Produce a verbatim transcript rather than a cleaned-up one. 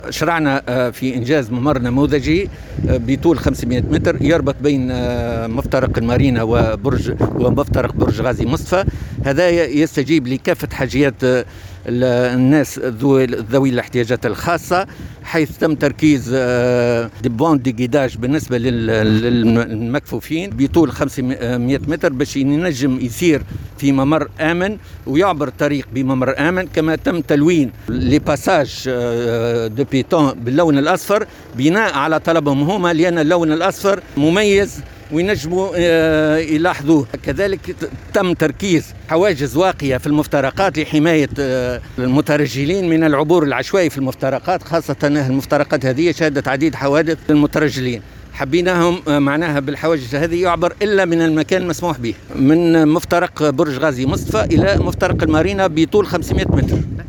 شرعنا في إنجاز ممر نموذجي بطول خمسمائة متر يربط بين مفترق المارينا وبرج ومفترق برج غازي مصطفى. هذا يستجيب لكافة حاجيات الناس ذوي الاحتياجات الخاصة، حيث تم تركيز ديبون دي جيداج بالنسبة للمكفوفين بطول خمسمائة متر باش ينجم يسير في ممر آمن ويعبر الطريق بممر آمن. كما تم تلوين لي باساج دو بيتون باللون الأصفر بناء على طلبهم هما، لأن اللون الأصفر مميز وينجموا يلاحظوه. كذلك تم تركيز حواجز واقية في المفترقات لحماية المترجلين من العبور العشوائي في المفترقات، خاصة المفترقات هذه شهدت عديد حوادث المترجلين. حبيناهم معناها بالحواجز هذه يعبر إلا من المكان المسموح به، من مفترق برج غازي مصطفى إلى مفترق المارينا بطول خمسمائة متر.